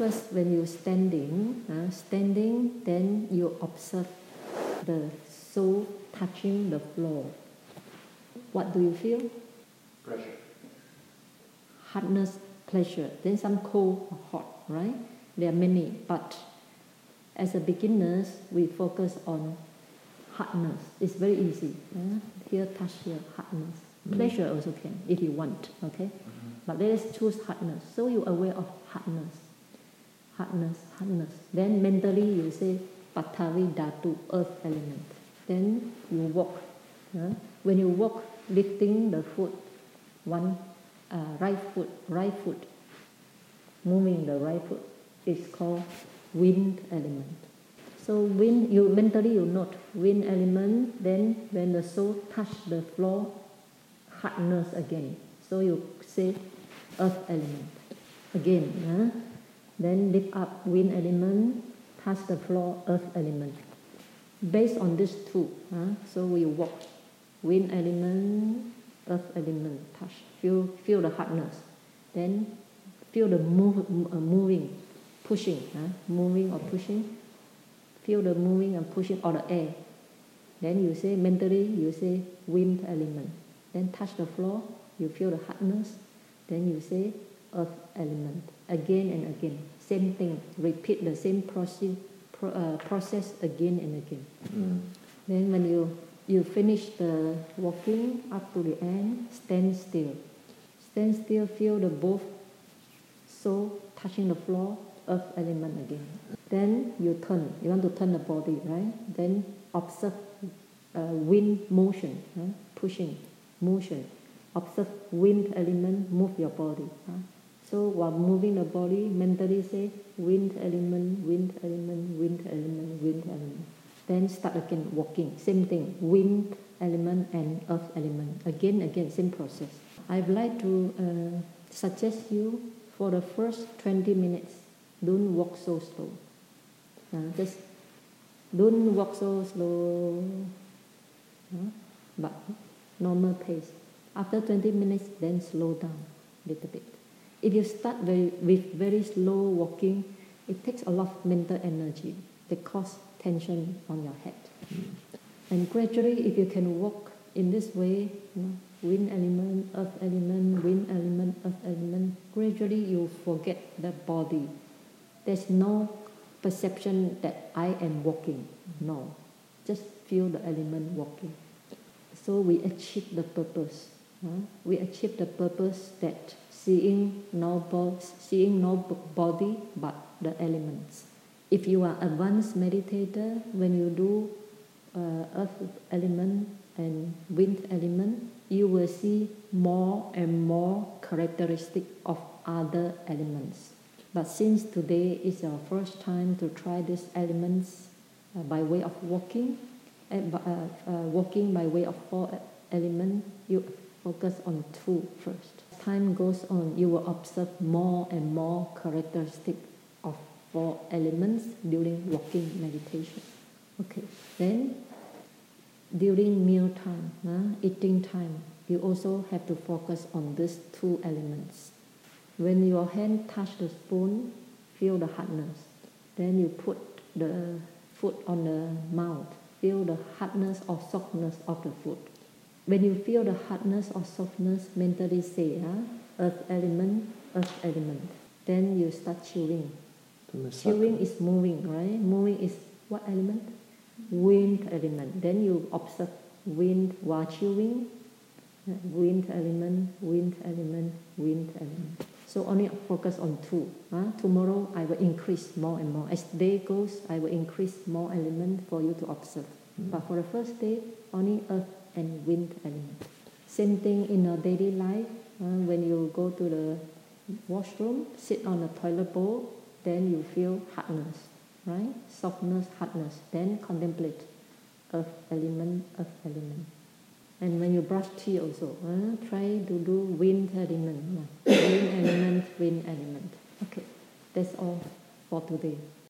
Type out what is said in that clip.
First, when you're standing, then you observe the sole touching the floor. What do you feel? Pressure. Hardness, pleasure. Then some cold or hot, right? There are many, but as a beginners, we focus on hardness. It's very easy. Here, touch here, hardness. Pleasure also can, if you want, okay? But let us choose hardness. So you're aware of hardness. Hardness. Then mentally you say, Patavi Dhatu, earth element. Then you walk. When you walk, lifting the foot, right foot, moving the right foot, is called wind element. So wind, you mentally you note wind element. Then when the soul touch the floor, hardness again. So you say earth element again. Then lift up wind element, touch the floor, earth element. Based on these two, so we walk wind element, earth element, touch. Feel the hardness. Then feel the moving, pushing, moving or pushing. Feel the moving and pushing of the air. Then you say mentally, you say wind element. Then touch the floor, you feel the hardness. Then you say earth element. Again and again. Same thing. Repeat the same process again and again. Then when you finish the walking up to the end, stand still. Stand still, feel the both soul touching the floor, earth element again. Then you turn. You want to turn the body, right? Then observe wind motion, pushing, motion. Observe wind element, move your body. So while moving the body, mentally say wind element, wind element, wind element, wind element. Then start again walking. Same thing, wind element and earth element. Again, same process. I'd like to suggest you for the first 20 minutes, don't walk so slow. Just don't walk so slow, but normal pace. After 20 minutes, then slow down a little bit. If you start with very slow walking, it takes a lot of mental energy. They cause tension on your head. And gradually, if you can walk in this way, wind element, earth element, wind element, earth element, gradually you forget the body. There's no perception that I am walking. No. Just feel the element walking. So we achieve the purpose. We achieve the purpose that seeing no body but the elements. If you are advanced meditator, when you do earth element and wind element, you will see more and more characteristic of other elements. But since today is our first time to try these elements by way of walking, walking by way of 4 elements, you focus on 2 first. As time goes on, you will observe more and more characteristic of 4 elements during walking meditation. Okay, then during meal time, eating time, you also have to focus on these 2 elements. When your hand touch the spoon, feel the hardness. Then you put the food on the mouth, feel the hardness or softness of the food. When you feel the hardness or softness, mentally say, earth element, earth element. Then you start chewing. Chewing is moving, right? Moving is what element? Wind element. Then you observe wind while chewing. Wind element, wind element, wind element. So only focus on 2. Tomorrow I will increase more and more. As day goes, I will increase more element for you to observe. But for the first day, only earth and wind element. Same thing in our daily life. When you go to the washroom, sit on the toilet bowl, then you feel hardness, right? Softness, hardness. Then contemplate earth element, earth element. And when you brush teeth also, try to do wind element. Wind element, wind element. Okay, that's all for today.